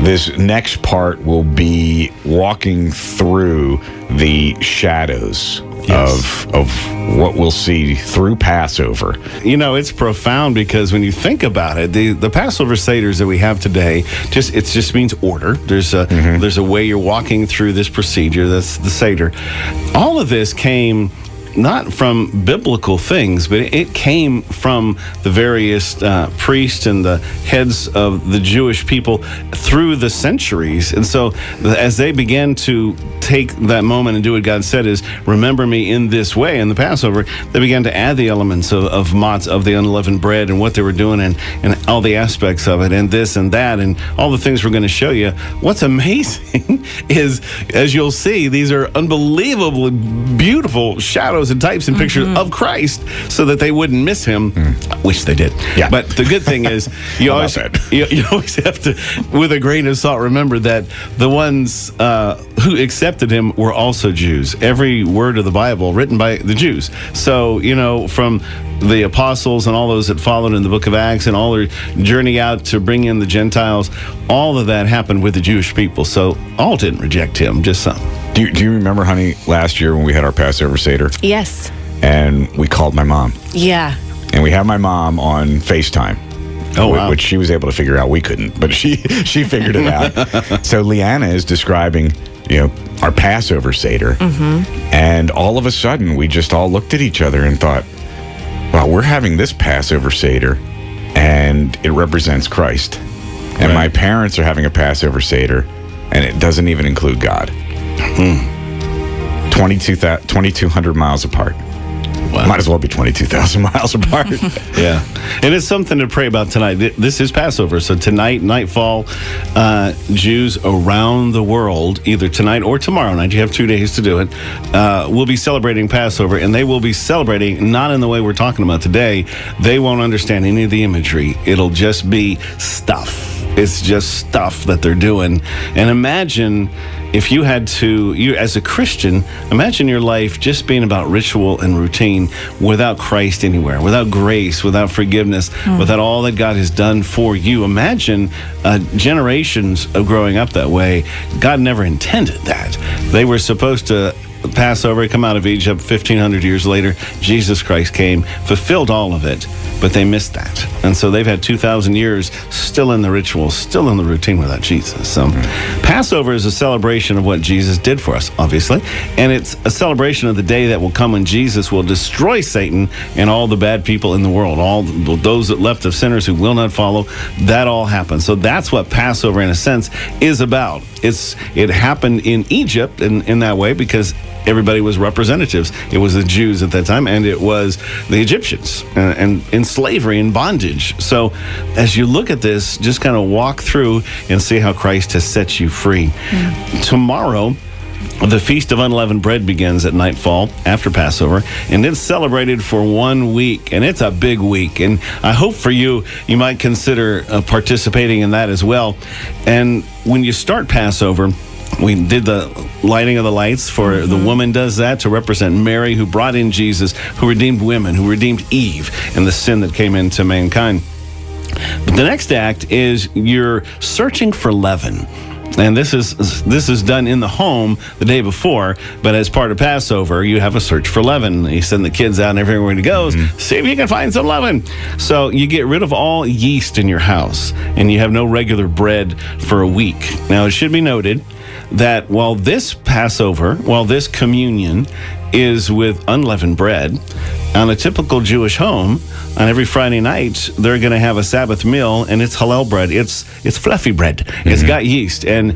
This next part will be walking through the shadows of what we'll see through Passover. You know, it's profound because when you think about it, the Passover Seders that we have today, it just means order. There's a way you're walking through this procedure. That's the Seder. All of this came not from biblical things, but it came from the various priests and the heads of the Jewish people through the centuries. And so as they began to take that moment and do what God said is, remember me in this way, in the Passover, they began to add the elements of matzah, of the unleavened bread, and what they were doing, and all the aspects of it, and this and that, and all the things we're going to show you. What's amazing is, as you'll see, these are unbelievably beautiful shadows and types and pictures of Christ, so that they wouldn't miss him, which they did. Yeah. But the good thing is, you always have to, with a grain of salt, remember that the ones who accepted him were also Jews. Every word of the Bible written by the Jews. So, you know, from the apostles and all those that followed in the book of Acts and all their journey out to bring in the Gentiles, all of that happened with the Jewish people. So all didn't reject him, just some. Do you remember, honey, last year when we had our Passover Seder? Yes. And we called my mom. Yeah. And we had my mom on FaceTime. Oh, wow. Which she was able to figure out. We couldn't, but she figured it out. So Leanna is describing, our Passover Seder. And all of a sudden, we just all looked at each other and thought, wow, we're having this Passover Seder, and it represents Christ. And my parents are having a Passover Seder, and it doesn't even include God. 2,200 miles apart. Wow. Might as well be 22,000 miles apart. Yeah. And it's something to pray about tonight. This is Passover. So tonight, nightfall, Jews around the world, either tonight or tomorrow night, you have 2 days to do it, will be celebrating Passover. And they will be celebrating not in the way we're talking about today. They won't understand any of the imagery. It'll just be stuff. It's just stuff that they're doing. And imagine if you had to, as a Christian, imagine your life just being about ritual and routine without Christ anywhere, without grace, without forgiveness, without all that God has done for you. Imagine generations of growing up that way. God never intended that. They were supposed to Passover, come out of Egypt 1,500 years later. Jesus Christ came, fulfilled all of it, but they missed that. And so they've had 2,000 years still in the ritual, still in the routine without Jesus. So Passover is a celebration of what Jesus did for us, obviously. And it's a celebration of the day that will come when Jesus will destroy Satan and all the bad people in the world, all those that left of sinners who will not follow. That all happened. So that's what Passover, in a sense, is about. It happened in Egypt in that way because everybody was representatives. It was the Jews at that time, and it was the Egyptians, and in slavery and bondage. So as you look at this, just kind of walk through and see how Christ has set you free. Tomorrow, the Feast of Unleavened Bread begins at nightfall after Passover, and it's celebrated for 1 week, and it's a big week. And I hope for you might consider participating in that as well. And when you start Passover, we did the lighting of the lights for the woman does that to represent Mary, who brought in Jesus, who redeemed women, who redeemed Eve and the sin that came into mankind. But the next act is you're searching for leaven. And this is done in the home the day before, but as part of Passover, you have a search for leaven. You send the kids out and everywhere he goes, see if you can find some leaven. So you get rid of all yeast in your house, and you have no regular bread for a week. Now, it should be noted that while this Passover, while this communion is with unleavened bread, on a typical Jewish home, on every Friday night, they're going to have a Sabbath meal, and it's halal bread. It's fluffy bread. It's got yeast and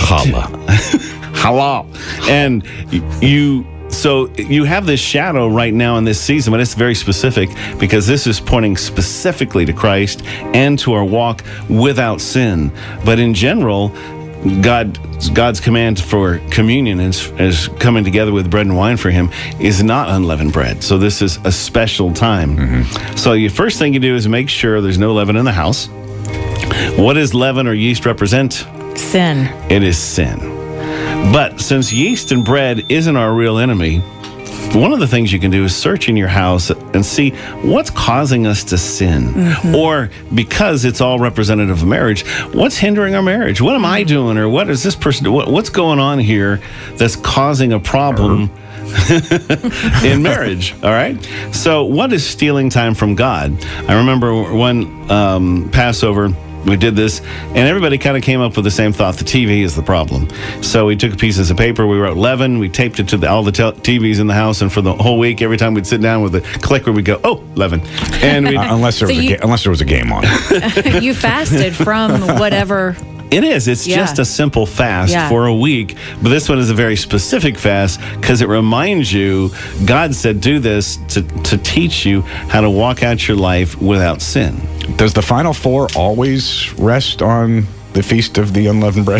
halal. And so you have this shadow right now in this season, but it's very specific because this is pointing specifically to Christ and to our walk without sin. But in general, God's command for communion is coming together with bread and wine for him is not unleavened bread. So this is a special time. So the first thing you do is make sure there's no leaven in the house. What does leaven or yeast represent? Sin. It is sin. But since yeast and bread isn't our real enemy, one of the things you can do is search in your house and see what's causing us to sin. Or because it's all representative of marriage, what's hindering our marriage? What am I doing? Or what is this person? What's going on here that's causing a problem in marriage? All right. So what is stealing time from God? I remember one Passover, we did this, and everybody kind of came up with the same thought. The TV is the problem. So we took pieces of paper, we wrote Leaven, we taped it to all the TVs in the house, and for the whole week, every time we'd sit down with a clicker, we'd go, oh, Leaven. And unless there was a game on. You fasted from whatever. It is. It's just a simple fast for a week. But this one is a very specific fast because it reminds you, God said do this to teach you how to walk out your life without sin. Does the Final Four always rest on the Feast of the Unleavened Bread?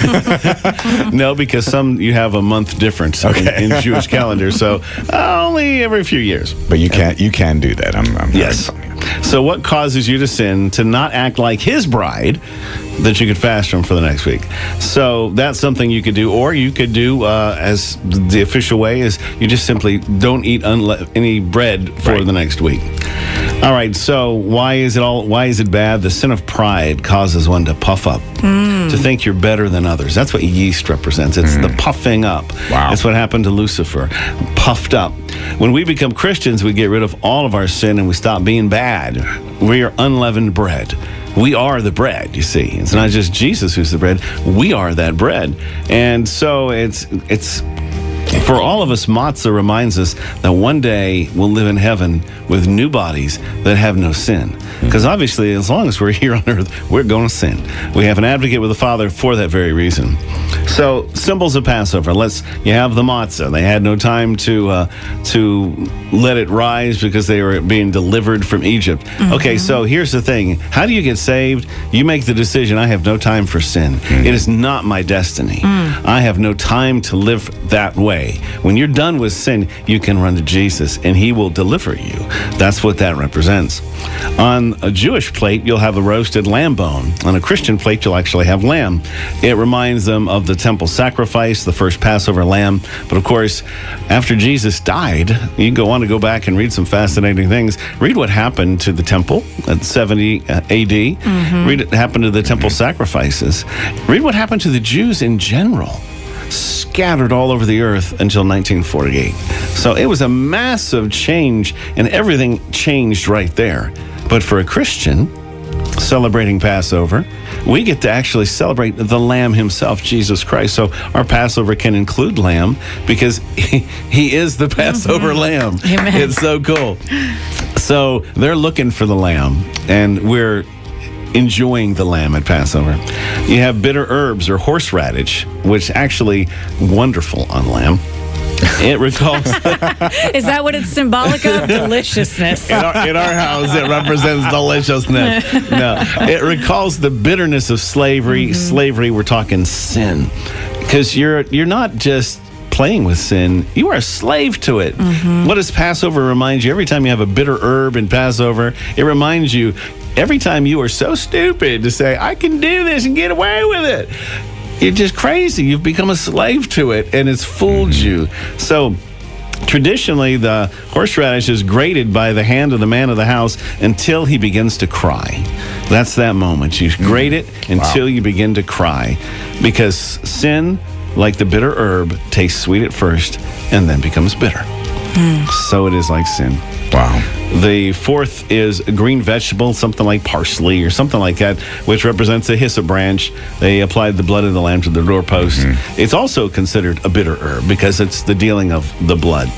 No, because you have a month difference in Jewish calendar. So only every few years. But you can do that. Yes. So what causes you to sin, to not act like his bride, that you could fast from for the next week? So that's something you could do. Or you could do, as the official way is, you just simply don't eat any bread for the next week. All right, so why is it bad? The sin of pride causes one to puff up, to think you're better than others. That's what yeast represents. It's the puffing up. Wow. That's what happened to Lucifer, puffed up. When we become Christians, we get rid of all of our sin and we stop being bad. We are unleavened bread. We are the bread, you see. It's not just Jesus who's the bread. We are that bread. And so it's for all of us, matzah reminds us that one day we'll live in heaven with new bodies that have no sin. Because obviously, as long as we're here on earth, we're going to sin. We have an advocate with the Father for that very reason. So, symbols of Passover. You have the matzah. They had no time to let it rise because they were being delivered from Egypt. Okay, so here's the thing. How do you get saved? You make the decision, I have no time for sin. It is not my destiny. I have no time to live that way. When you're done with sin, you can run to Jesus and he will deliver you. That's what that represents. On a Jewish plate, you'll have a roasted lamb bone. On a Christian plate, you'll actually have lamb. It reminds them of the temple sacrifice, the first Passover lamb. But of course, after Jesus died, you want to go back and read some fascinating things. Read what happened to the temple at 70 A.D. Read what happened to the temple sacrifices. Read what happened to the Jews in general, scattered all over the earth until 1948. So it was a massive change, and everything changed right there. But for a Christian celebrating Passover, we get to actually celebrate the Lamb himself, Jesus Christ. So our Passover can include lamb because he is the Passover lamb. Amen. It's so cool. So they're looking for the lamb, and we're enjoying the lamb at Passover. You have bitter herbs or horseradish, which actually wonderful on lamb. It recalls... Is that what it's symbolic of? Deliciousness. In our house, it represents deliciousness. No, it recalls the bitterness of slavery. Slavery, we're talking sin. Because you're not just playing with sin, you are a slave to it. What does Passover remind you? Every time you have a bitter herb in Passover, it reminds you, every time you are so stupid to say, I can do this and get away with it, you're just crazy. You've become a slave to it, and it's fooled you. So traditionally, the horseradish is grated by the hand of the man of the house until he begins to cry. That's that moment. You grate it until you begin to cry. Because sin, like the bitter herb, tastes sweet at first and then becomes bitter. So it is like sin. Wow. The fourth is a green vegetable, something like parsley or something like that, which represents a hyssop branch. They applied the blood of the lamb to the doorpost. It's also considered a bitter herb because it's the dealing of the blood.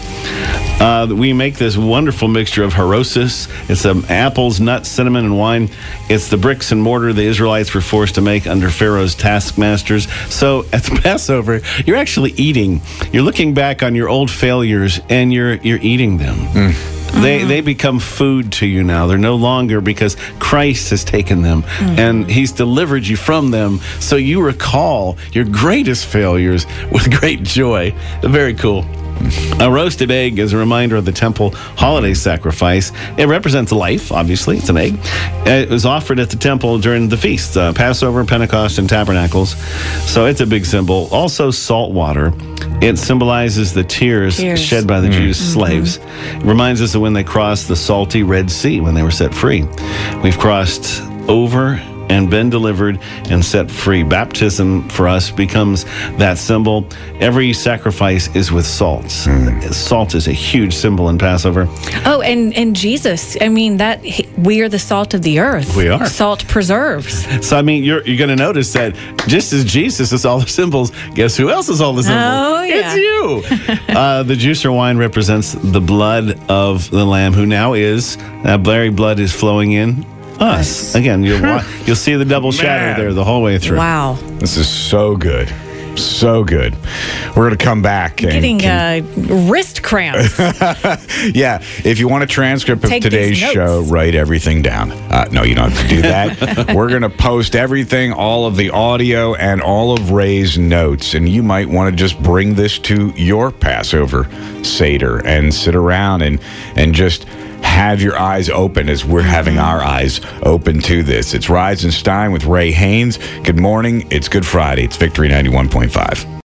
We make this wonderful mixture of harosis. It's apples, nuts, cinnamon, and wine. It's the bricks and mortar the Israelites were forced to make under Pharaoh's taskmasters. So at the Passover, you're actually eating. You're looking back on your old failures, and you're eating them. They become food to you now. They're no longer, because Christ has taken them and he's delivered you from them. So you recall your greatest failures with great joy. Very cool. A roasted egg is a reminder of the temple holiday sacrifice. It represents life, obviously. It's an egg. It was offered at the temple during the feasts, Passover, Pentecost, and Tabernacles. So it's a big symbol. Also, salt water. It symbolizes the tears shed by the Jews' slaves. It reminds us of when they crossed the salty Red Sea when they were set free. We've crossed over and been delivered and set free. Baptism for us becomes that symbol. Every sacrifice is with salt. Salt is a huge symbol in Passover. Oh, and Jesus, I mean, that we are the salt of the earth. We are. Salt preserves. So, I mean, you're going to notice that just as Jesus is all the symbols, guess who else is all the symbols? Oh, yeah. It's you. The juicer wine represents the blood of the Lamb, who now is, that very blood is flowing in us. Again, you'll see the double shadow there the whole way through. Wow. This is so good. So good. We're going to come back. Getting wrist cramps. Yeah. If you want a transcript of Take today's these notes. show, write everything down. No, you don't have to do that. We're going to post everything, all of the audio and all of Ray's notes. And you might want to just bring this to your Passover Seder and sit around and just have your eyes open as we're having our eyes open to this. It's Rise and Stein with Ray Haynes. Good morning. It's Good Friday. It's Victory 91.5.